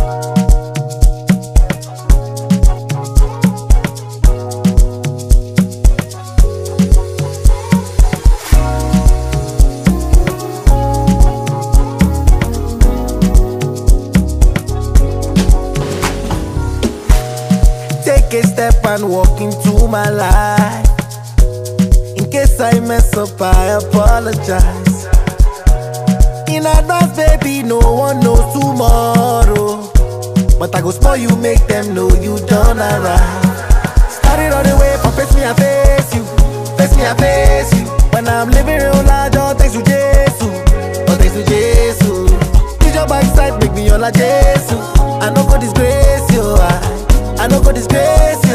Take a step and walk into my life. In case I mess up, I apologize. In advance, baby, no one knows tomorrow. But I go spoil you, make them know you done alright. Started all the way from face me, I face you. Face me, I face you. When I'm living real life, all thanks to Jesus. All thanks to Jesus. Use your backside, make me all like Jesus. I no go disgrace you. I no go disgrace you.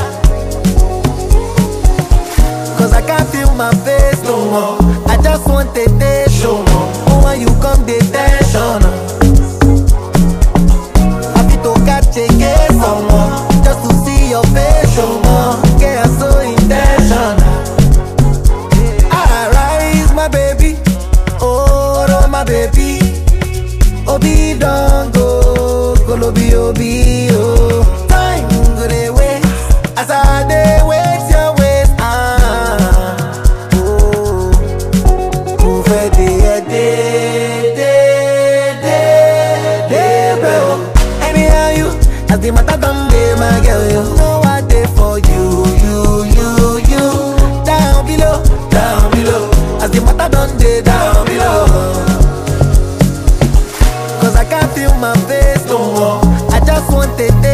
Cause I can't feel my face no more. I just want a day show more. Oh, when you come, the tension. Happy to catch a case someone. Just to see your face show more. Get so intentional. I rise, my baby. Oh, my baby. Obi don't go. Kolobi, Obi, oh. Time go dey waste. As I dey wait your waist. Anyhow you, as the matter done dey, my girl, you know I dey for you. Down below, as the matter done dey, down below. Cause I can't feel my face no more. I just want a day.